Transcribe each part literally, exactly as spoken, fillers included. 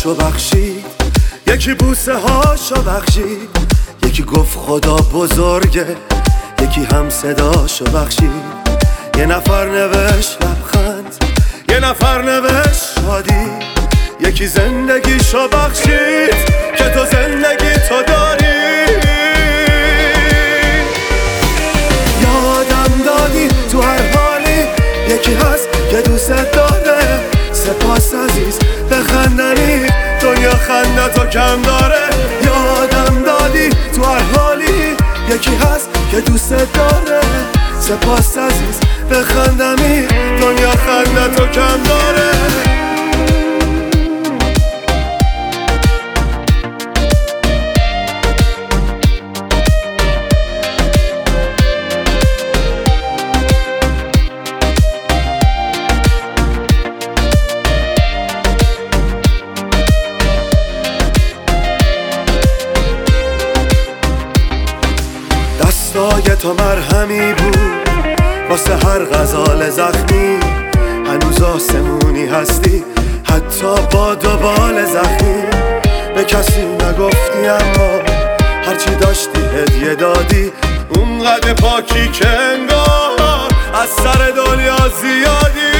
دلاشو بخشید، یکی بوسه هاشو بخشید، یکی گفت خدا بزرگه، یکی هم صداشو بخشید. یه نفر نوشت لبخند، یه نفر نوشت شادی، یکی زندگیشو بخشید که تو زندگی تو داری. یادم دادی تو هر حالی، یکی هست که دوست داره. سپاس عزیز بخندنی، دنیا خندتو کم داره. یادم دادی تو هر حالی، یکی هست که دوست داره. سپاس عزیز بخندمی، دنیا خندتو کم داره. دستای تو مرهمی بود واسه هر غزال زخمی. هنوز آسمونی هستی حتی با دوبال زخمی. به کسی نگفتی اما هرچی داشتی هدیه دادی. اونقدر پاکی که انگار از سر دنیا زیادی.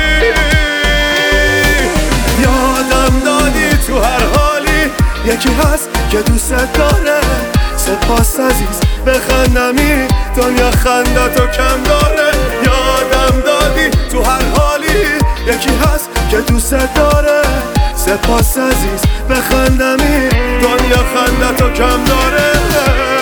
یادم دادی تو هر حالی، یکی هست که دوست داره. سپاس عزیز بخندمی، دنیا خندتو کم داره. یادم دادی تو هر حالی، یکی هست که دوست داره. سپاس عزیز بخندمی، دنیا خندتو کم داره.